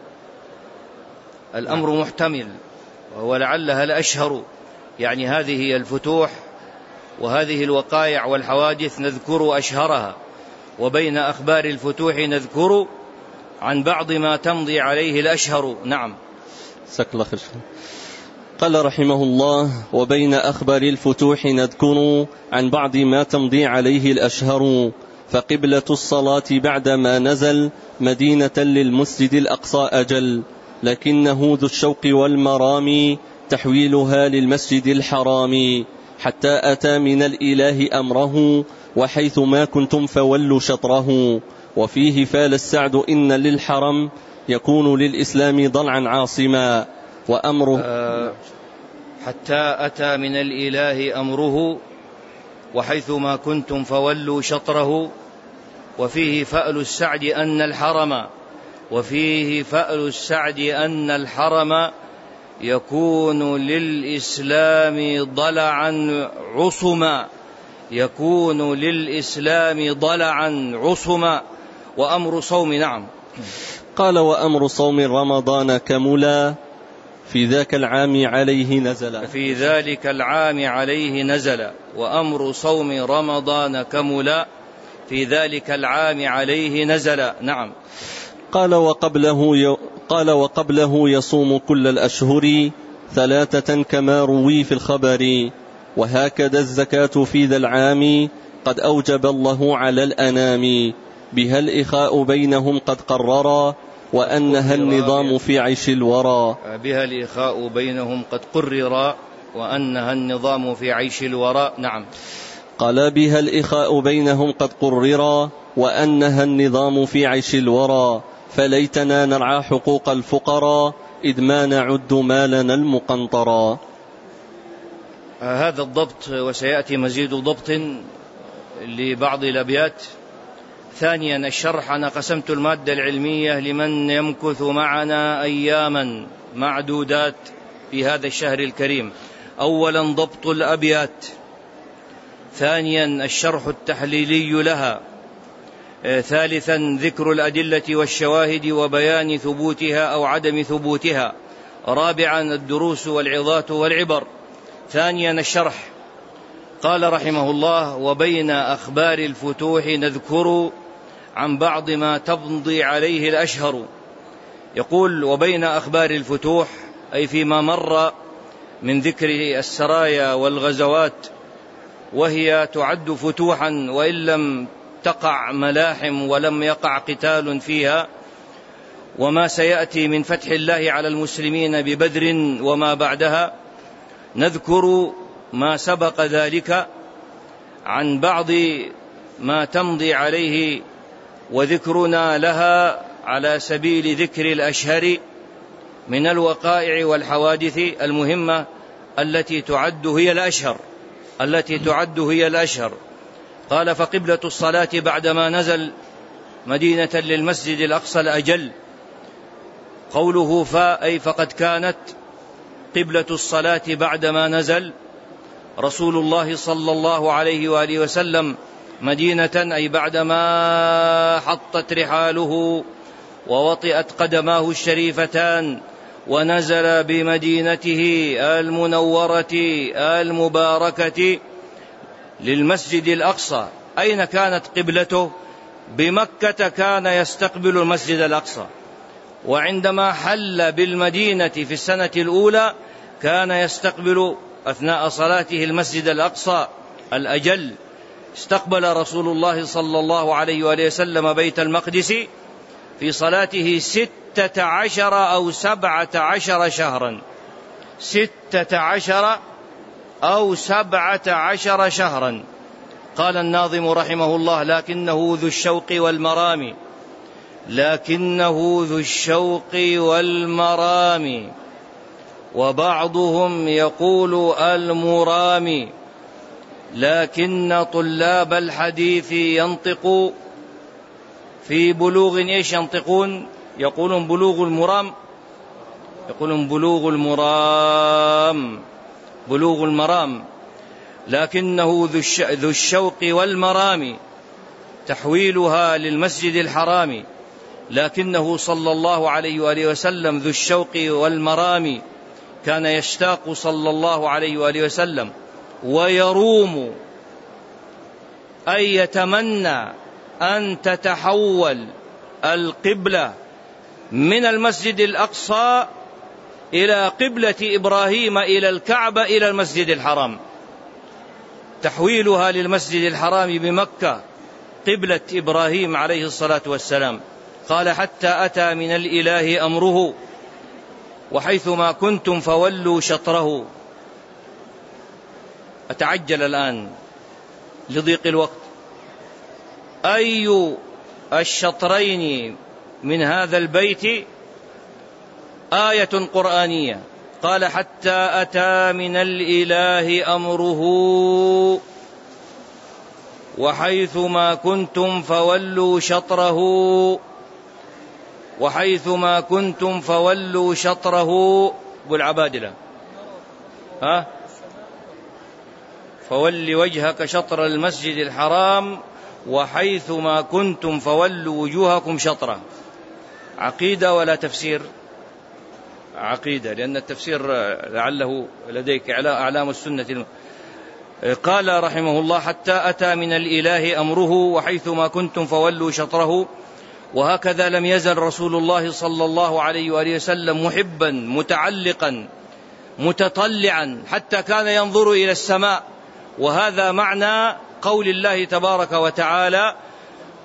الأمر محتمل، وهو لعلها الأشهر، يعني هذه هي الفتوح وهذه الوقائع والحوادث نذكر أشهرها. وبين أخبار الفتوح نذكر عن بعض ما تمضي عليه الأشهر. نعم. سكل خير. قال رحمه الله: وبين أخبار الفتوح نذكر عن بعض ما تمضي عليه الأشهر، فقبلة الصلاة بعدما نزل مدينة للمسجد الأقصى أجل، لكنه ذو الشوق والمرام تحويلها للمسجد الحرام، حتى أتى من الإله أمره، وحيث ما كنتم فولوا شطره، وفيه فال السعد إن للحرم يكون للإسلام ضلعا عاصما، وأمره أه حتى أتى من الإله أمره، وحيث ما كنتم فولوا شطره، وفيه فأل السعد أن الحرم وفيه فأل السعد أن الحرم يكون للإسلام ضلعا عصما يكون للإسلام ضلعا عصما وأمر صوم. نعم. قال: وأمر صوم رمضان كملا في ذاك العام عليه نزل في ذلك العام عليه نزل وأمر صوم رمضان كملا في ذلك العام عليه نزل. نعم. قال: وقبله ي... قال وقبله يصوم كل الأشهر ثلاثة كما روي في الخبر، وهكذا الزكاة في ذا العام قد أوجب الله على الأنام، بها الإخاء بينهم قد قررا وأنها النظام في عيش الورى. بها الإخاء بينهم قد قررا وأنها النظام في عيش الورى. نعم. قال بها الإخاء بينهم قد قررا وأنها النظام في عيش الورى فليتنا نرعى حقوق الفقراء إذ ما نعد مالنا المقنطرا. هذا الضبط وسيأتي مزيد ضبط لبعض الأبيات. ثانيا الشرح. أنا قسمت المادة العلمية لمن يمكث معنا أياما معدودات في هذا الشهر الكريم. أولا ضبط الأبيات، ثانيا الشرح التحليلي لها، ثالثا ذكر الأدلة والشواهد وبيان ثبوتها أو عدم ثبوتها، رابعا الدروس والعظات والعبر. ثانيا الشرح. قال رحمه الله: وبين أخبار الفتوح نذكر عن بعض ما تمضي عليه الأشهر. يقول: وبين أخبار الفتوح، أي فيما مر من ذكر السرايا والغزوات، وهي تعد فتوحا وإن لم تقع ملاحم ولم يقع قتال فيها، وما سيأتي من فتح الله على المسلمين ببدر وما بعدها. نذكر ما سبق ذلك عن بعض ما تمضي عليه، وذكرنا لها على سبيل ذكر الأشهر من الوقائع والحوادث المهمة التي تعد هي الأشهر التي تعد هي الأشهر. قال: فقبلة الصلاة بعدما نزل مدينة للمسجد الأقصى الأجل. قوله فا أي فقد كانت قبلة الصلاة بعدما نزل رسول الله صلى الله عليه وآله وسلم مدينة، أي بعدما حطت رحاله ووطئت قدماه الشريفتان ونزل بمدينته المنورة المباركة للمسجد الأقصى. أين كانت قبلته؟ بمكة، كان يستقبل المسجد الأقصى. وعندما حل بالمدينة في السنة الأولى كان يستقبل أثناء صلاته المسجد الأقصى الأجل. استقبل رسول الله صلى الله عليه وآله وسلم بيت المقدس في صلاته ستة عشر أو سبعة عشر شهرا ستة عشر أو سبعة عشر شهرا. قال الناظم رحمه الله: لكنه ذو الشوق والمرام لكنه ذو الشوق والمرام وبعضهم يقول المرام. لكن طلاب الحديث ينطقوا في بلوغ إيش ينطقون؟ يقولون بلوغ المرام يقولون بلوغ المرام بلوغ المرام. لكنه ذو الشوق والمرام تحويلها للمسجد الحرام. لكنه صلى الله عليه وآله وسلم ذو الشوق والمرام، كان يشتاق صلى الله عليه وآله وسلم ويروم، أي يتمنى أن تتحول القبلة من المسجد الأقصى إلى قبلة إبراهيم إلى الكعبة إلى المسجد الحرام، تحويلها للمسجد الحرام بمكة قبلة إبراهيم عليه الصلاة والسلام. قال: حتى أتى من الإله أمره وحيثما كنتم فولوا شطره. أتعجل الآن لضيق الوقت. أي الشطرين من هذا البيت آية قرآنية؟ قال: حتى أتى من الإله أمره وحيثما كنتم فولوا شطره وحيثما كنتم فولوا شطره. أبو العبادلة ها فول وجهك شطر المسجد الحرام وحيثما كنتم فولوا وجوهكم شطره. عقيدة ولا تفسير؟ عقيدة، لأن التفسير لعله لديك أعلام السنة. قال رحمه الله: حتى أتى من الإله أمره وحيثما كنتم فولوا شطره. وهكذا لم يزل رسول الله صلى الله عليه وآله وسلم محبا متعلقا متطلعا حتى كان ينظر إلى السماء. وهذا معنى قول الله تبارك وتعالى: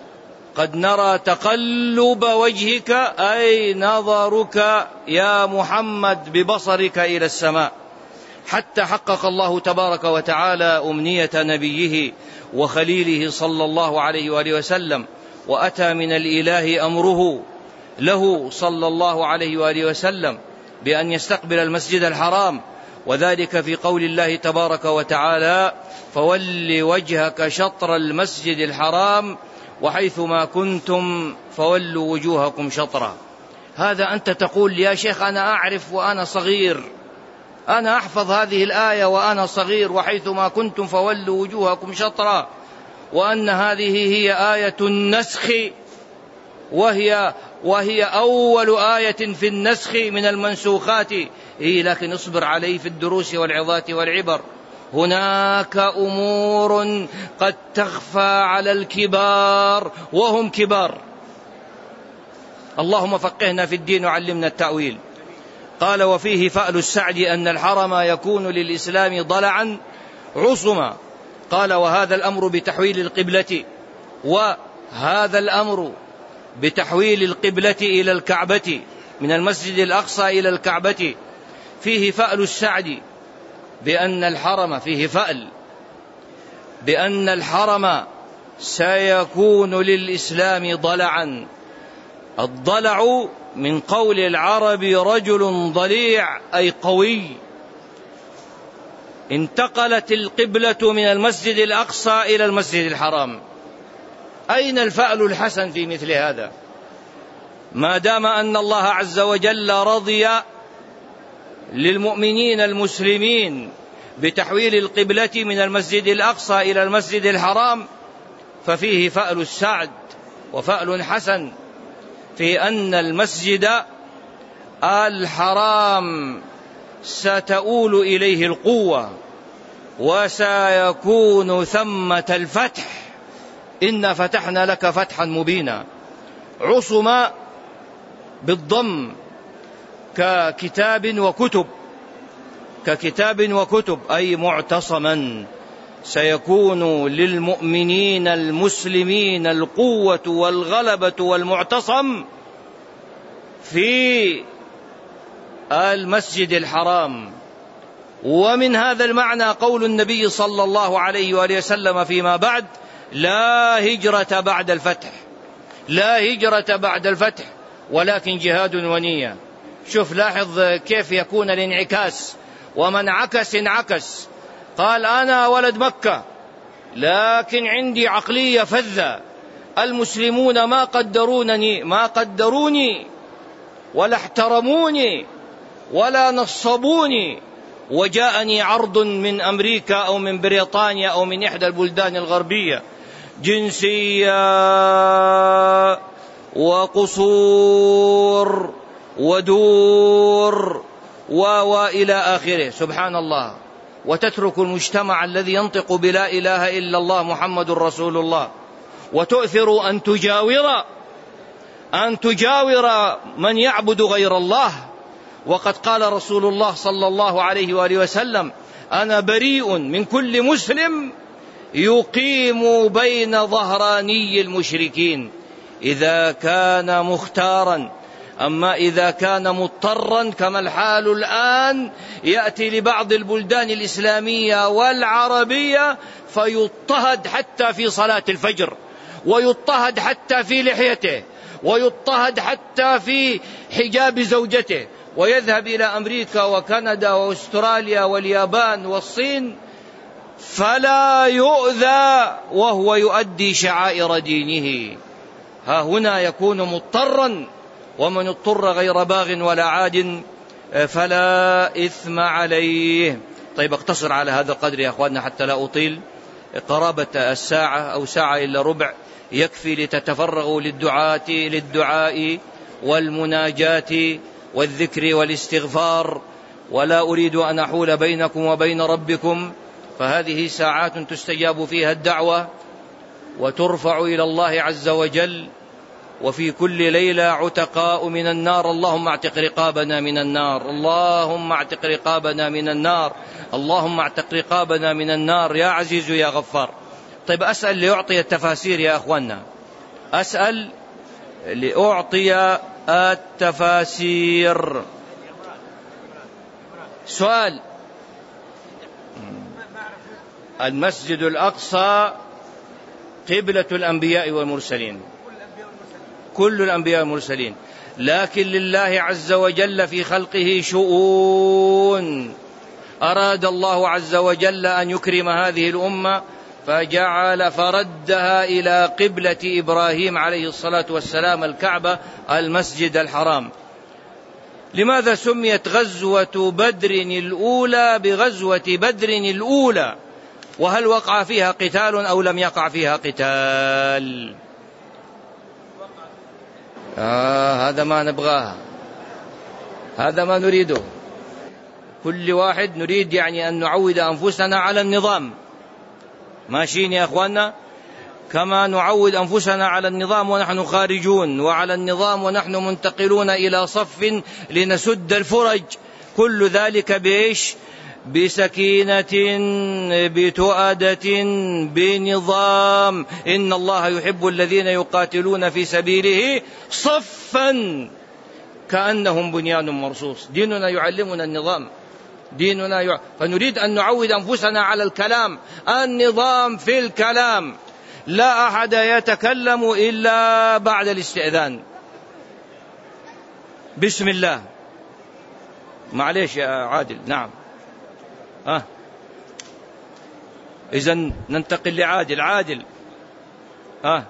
قد نرى تقلب وجهك أي نظرك يا محمد ببصرك إلى السماء، حتى حقق الله تبارك وتعالى أمنية نبيه وخليله صلى الله عليه وآله وسلم، وأتى من الإله أمره له صلى الله عليه وآله وسلم بأن يستقبل المسجد الحرام، وذلك في قول الله تبارك وتعالى: فول وجهك شطر المسجد الحرام وحيثما كنتم فولوا وجوهكم شطرا. هذا أنت تقول يا شيخ أنا أعرف وأنا صغير، أنا أحفظ هذه الآية وأنا صغير، وحيثما كنتم فولوا وجوهكم شطرا، وأن هذه هي آية النسخ، وهي وهي أول آية في النسخ من المنسوخات. إيه لكن اصبر عليه في الدروس والعظات والعبر. هناك أمور قد تخفى على الكبار وهم كبار. اللهم فقهنا في الدين وعلمنا التأويل. قال: وفيه فأل السعد أن الحرم يكون للإسلام ضلعا عصما. قال: وهذا الأمر بتحويل القبلة وهذا الأمر بتحويل القبلة إلى الكعبة من المسجد الأقصى إلى الكعبة فيه فأل السعد بأن الحرم فيه فأل بأن الحرم سيكون للإسلام ضلعا. الضلع من قول العرب رجل ضليع أي قوي. انتقلت القبلة من المسجد الأقصى إلى المسجد الحرام. أين الفأل الحسن في مثل هذا؟ ما دام أن الله عز وجل رضي للمؤمنين المسلمين بتحويل القبلة من المسجد الأقصى إلى المسجد الحرام، ففيه فأل السعد وفأل حسن في أن المسجد الحرام ستؤول إليه القوة وسيكون ثمة الفتح. إنا فتحنا لك فتحا مبينا. عصم بالضم ككتاب وكتب ككتاب وكتب أي معتصما. سيكون للمؤمنين المسلمين القوة والغلبة والمعتصم في المسجد الحرام. ومن هذا المعنى قول النبي صلى الله عليه وآله وسلم فيما بعد: لا هجرة بعد الفتح، لا هجرة بعد الفتح ولكن جهاد ونية. شوف لاحظ كيف يكون الانعكاس، ومن عكس انعكس. قال: أنا ولد مكة لكن عندي عقلية فذة، المسلمون ما قدرونني ما قدروني ولا احترموني ولا نصبوني، وجاءني عرض من أمريكا أو من بريطانيا أو من إحدى البلدان الغربية، جنسية وقصور ودور وإلى آخره. سبحان الله. وتترك المجتمع الذي ينطق بلا إله إلا الله محمد رسول الله، وتؤثر أن تجاور أن تجاور من يعبد غير الله. وقد قال رسول الله صلى الله عليه وآله وسلم: أنا بريء من كل مسلم يقيم بين ظهراني المشركين إذا كان مختارا. أما إذا كان مضطرا كما الحال الآن، يأتي لبعض البلدان الإسلامية والعربية فيضطهد حتى في صلاة الفجر، ويضطهد حتى في لحيته، ويضطهد حتى في حجاب زوجته، ويذهب إلى أمريكا وكندا وأستراليا واليابان والصين فلا يؤذى وهو يؤدي شعائر دينه. ها هنا يكون مضطرا، ومن اضطر غير باغ ولا عاد فلا إثم عليه. طيب اقتصر على هذا القدر يا أخواننا حتى لا أطيل. قرابة الساعة أو ساعة إلا ربع يكفي لتتفرغوا للدعاء للدعاء والمناجاة والذكر والاستغفار، ولا أريد أن أحول بينكم وبين ربكم، فهذه ساعات تستجاب فيها الدعوة وترفع إلى الله عز وجل. وفي كل ليلة عتقاء من النار. اللهم اعتق رقابنا من النار، اللهم اعتق رقابنا من النار، اللهم اعتق رقابنا من النار يا عزيز يا غفار. طيب أسأل ليعطي التفاسير يا أخوانا. أسأل لأعطي التفاسير. سؤال: المسجد الأقصى قبلة الأنبياء والمرسلين، كل الأنبياء والمرسلين، لكن لله عز وجل في خلقه شؤون. أراد الله عز وجل أن يكرم هذه الأمة فجعل فردها إلى قبلة إبراهيم عليه الصلاة والسلام، الكعبة، المسجد الحرام. لماذا سميت غزوة بدر الأولى بغزوة بدر الأولى؟ وهل وقع فيها قتال أو لم يقع فيها قتال؟ آه هذا ما نبغاه، هذا ما نريده. كل واحد نريد يعني أن نعود أنفسنا على النظام. ماشيين يا أخوانا؟ كما نعود أنفسنا على النظام ونحن خارجون، وعلى النظام ونحن منتقلون إلى صف لنسد الفرج. كل ذلك بإيش؟ بسكينة، بتؤدة، بنظام. إن الله يحب الذين يقاتلون في سبيله صفا كأنهم بنيان مرصوص. ديننا يعلمنا النظام، ديننا يع... فنريد أن نعود أنفسنا على الكلام، النظام في الكلام. لا أحد يتكلم إلا بعد الاستئذان. بسم الله. معليش يا عادل. نعم. آه. إذن ننتقل لعادل. عادل. آه.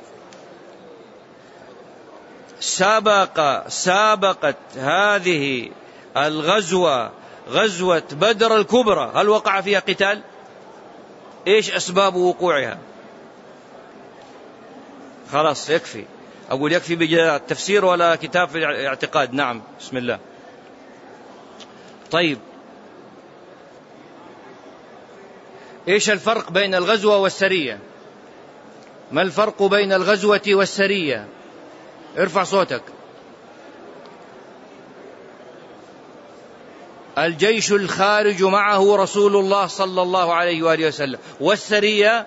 سابق سابقت هذه الغزوة غزوة بدر الكبرى، هل وقع فيها قتال؟ إيش أسباب وقوعها؟ خلاص يكفي. أقول يكفي بالتفسير ولا كتاب في الاعتقاد. نعم. بسم الله. طيب، إيش الفرق بين الغزوة والسرية؟ ما الفرق بين الغزوة والسرية؟ ارفع صوتك. الجيش الخارج معه رسول الله صلى الله عليه وآله وسلم، والسرية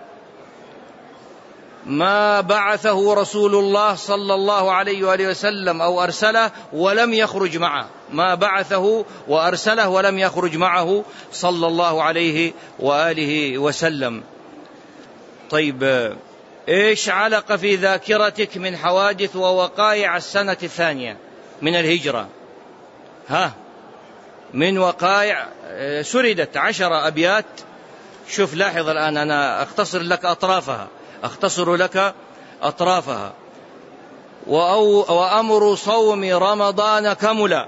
ما بعثه رسول الله صلى الله عليه وآله وسلم أو أرسله ولم يخرج معه، ما بعثه وأرسله ولم يخرج معه صلى الله عليه وآله وسلم. طيب، إيش علق في ذاكرتك من حوادث ووقائع السنة الثانية من الهجرة؟ ها، من وقائع سردت عشر أبيات. شوف لاحظ الآن، أنا أختصر لك أطرافها أختصر لك أطرافها. وأمر صوم رمضان كملا،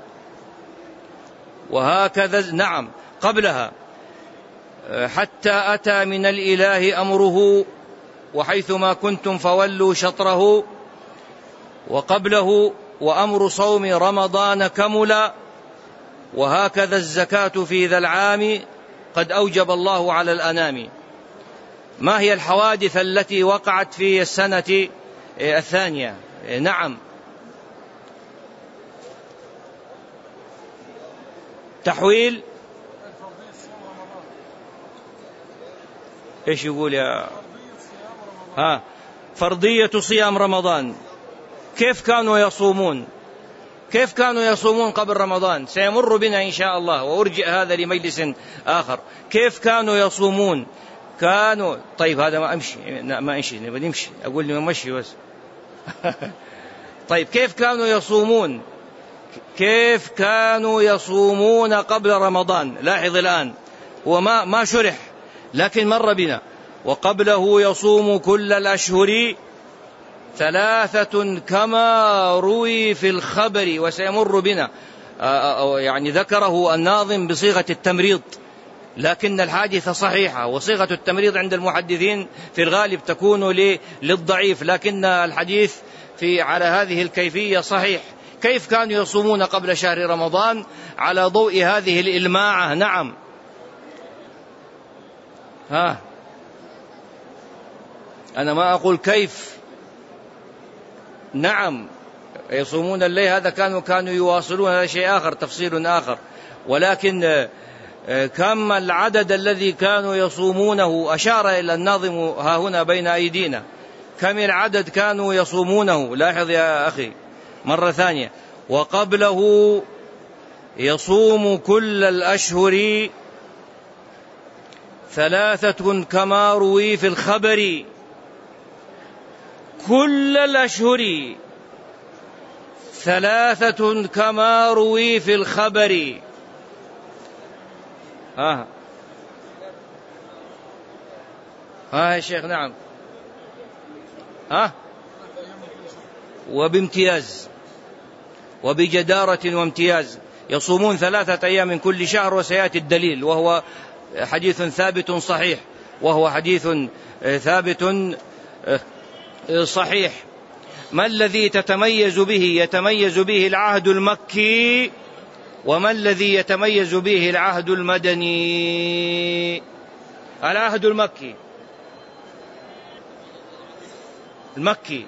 وهكذا. نعم. قبلها: حتى أتى من الإله أمره، وحيثما كنتم فولوا شطره. وقبله: وأمر صوم رمضان كملا، وهكذا الزكاة في ذا العام قد أوجب الله على الأنام. ما هي الحوادث التي وقعت في السنة الثانية؟ نعم. تحويل. ايش يقول يا ها؟ فرضية صيام رمضان. كيف كانوا يصومون؟ كيف كانوا يصومون قبل رمضان؟ سيمر بنا إن شاء الله، وأرجئ هذا لمجلس آخر. كيف كانوا يصومون؟ كانوا طيب هذا ما أمشي ما أمشي نبغى نمشي، أقول لي ما مشي بس. طيب، كيف كانوا يصومون؟ كيف كانوا يصومون قبل رمضان؟ لاحظ الآن، وما ما شرح لكن مر بنا. وقبله يصوم كل الأشهر ثلاثة كما روي في الخبر، وسيمر بنا. يعني ذكره الناظم بصيغة التمريض، لكن الحادثة صحيحة، وصيغة التمريض عند المحدثين في الغالب تكون للضعيف، لكن الحديث في على هذه الكيفية صحيح. كيف كانوا يصومون قبل شهر رمضان على ضوء هذه الإلماعة؟ نعم. ها، أنا ما أقول كيف. نعم، يصومون الليل، هذا كانوا كانوا يواصلون، هذا شيء آخر، تفصيل آخر. ولكن كم العدد الذي كانوا يصومونه؟ أشار إلى الناظم ها هنا بين أيدينا: كم العدد كانوا يصومونه؟ لاحظ يا أخي مرة ثانية. وقبله يصوم كل الأشهر ثلاثة كما روي في الخبر. كل الأشهر ثلاثة كما روي في الخبر. ها ها يا شيخ. نعم. ها وبامتياز وبجدارة وامتياز يصومون ثلاثة أيام من كل شهر، وسيأتي الدليل، وهو حديث ثابت صحيح، وهو حديث ثابت صحيح. ما الذي تتميز به؟ يتميز به العهد المكي. وما الذي يتميز به العهد المدني؟ العهد المكي المكي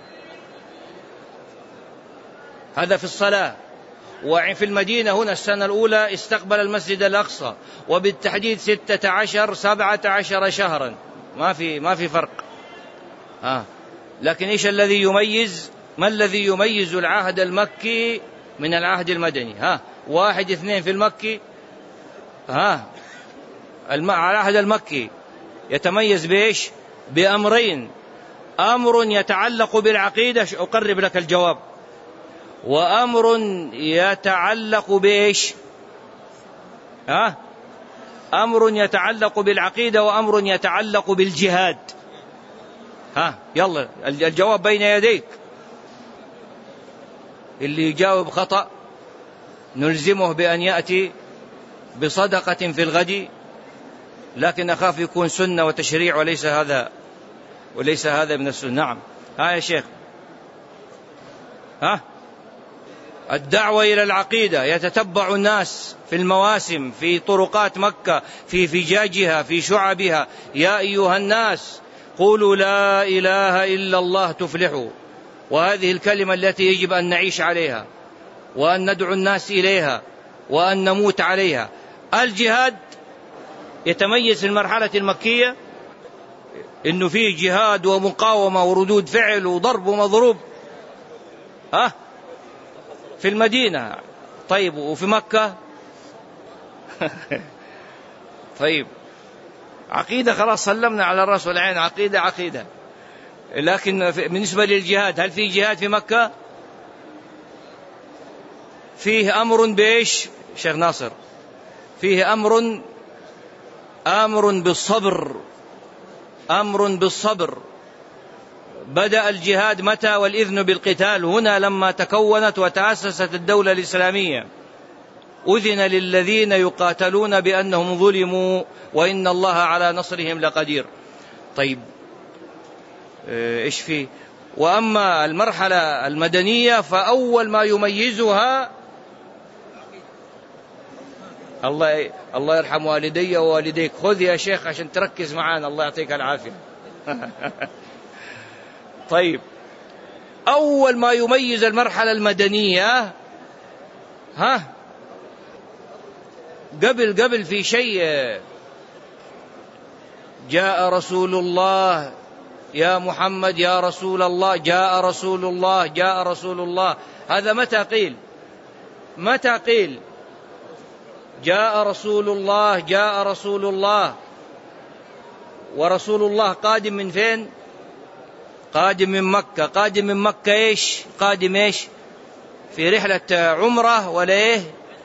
هذا في الصلاة. وفي المدينة هنا السنة الأولى استقبل المسجد الأقصى، وبالتحديد ستة عشر سبعة عشر شهرا، ما في ما في فرق. آه. لكن إيش الذي يميز؟ ما الذي يميز العهد المكي من العهد المدني؟ ها واحد اثنين في المكي. ها العهد المكي يتميز بإيش؟ بأمرين. أمر يتعلق بالعقيدة، أقرب لك الجواب، وأمر يتعلق بإيش؟ ها أمر يتعلق بالعقيدة، وأمر يتعلق بالجهاد. ها يلا الجواب بين يديك. اللي يجاوب خطأ نلزمه بأن يأتي بصدقة في الغد، لكن أخاف يكون سنة وتشريع وليس هذا وليس هذا من السنة. نعم. ها يا شيخ. ها الدعوة إلى العقيدة، يتتبع الناس في المواسم، في طرقات مكة، في فجاجها، في شعبها. يا أيها الناس قولوا لا إله إلا الله تفلحوا. وهذه الكلمة التي يجب أن نعيش عليها، وأن ندعو الناس إليها، وأن نموت عليها. الجهاد يتميز في المرحلة المكية إنه فيه جهاد ومقاومة وردود فعل وضرب ومضروب. ها في المدينة. طيب وفي مكة؟ طيب عقيدة خلاص سلمنا على الرأس والعين، عقيدة عقيدة. لكن بالنسبة للجهاد، هل في جهاد في مكة؟ فيه أمر بإيش شيخ ناصر؟ فيه أمر أمر بالصبر، أمر بالصبر. بدأ الجهاد متى؟ والإذن بالقتال هنا لما تكونت وتأسست الدولة الإسلامية. أذن للذين يقاتلون بأنهم ظلموا وإن الله على نصرهم لقدير. طيب إيش فيه؟ وأما المرحلة المدنية فأول ما يميزها، الله الله يرحم والدي ووالديك. خذ يا شيخ عشان تركز معانا، الله يعطيك العافية. طيب أول ما يميز المرحلة المدنية، ها قبل قبل في شيء. جاء رسول الله يا محمد يا رسول الله، جاء رسول الله جاء رسول الله. هذا متى قيل؟ متى قيل جاء رسول الله جاء رسول الله؟ ورسول الله قادم من فين؟ قادم من مكة. قادم من مكة إيش؟ قادم إيش؟ في رحلة عمرة ولا إيه؟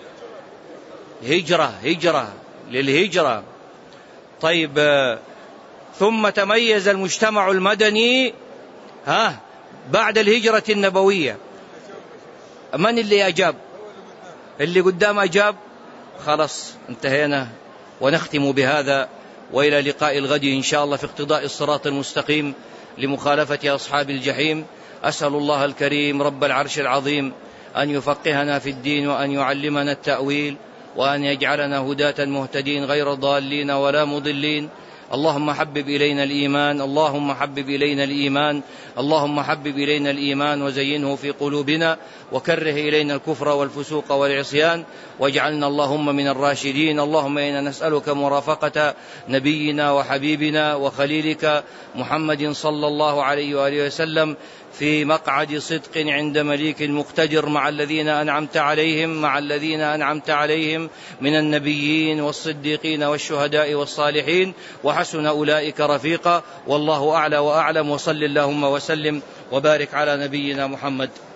هجرة هجرة للهجرة. طيب ثم تميز المجتمع المدني ها بعد الهجرة النبوية. من اللي أجاب؟ اللي قدام أجاب. خلاص انتهينا. ونختم بهذا، وإلى لقاء الغد إن شاء الله في اقتضاء الصراط المستقيم لمخالفة أصحاب الجحيم. أسأل الله الكريم رب العرش العظيم أن يفقهنا في الدين، وأن يعلمنا التأويل، وأن يجعلنا هداة مهتدين غير ضالين ولا مضلين. اللهم حبب إلينا الإيمان اللهم حبب إلينا الإيمان اللهم حبب إلينا الإيمان وزينه في قلوبنا وكره إلينا الكفر والفسوق والعصيان واجعلنا اللهم من الراشدين. اللهم إنا نسألك مرافقة نبينا وحبيبنا وخليلك محمد صلى الله عليه وآله وسلم في مقعد صدق عند مليك مقتدر مع الذين أنعمت عليهم مع الذين أنعمت عليهم من النبيين والصديقين والشهداء والصالحين وحسن أولئك رفيقا. والله أعلى وأعلم. وصل اللهم وسلم وبارك على نبينا محمد.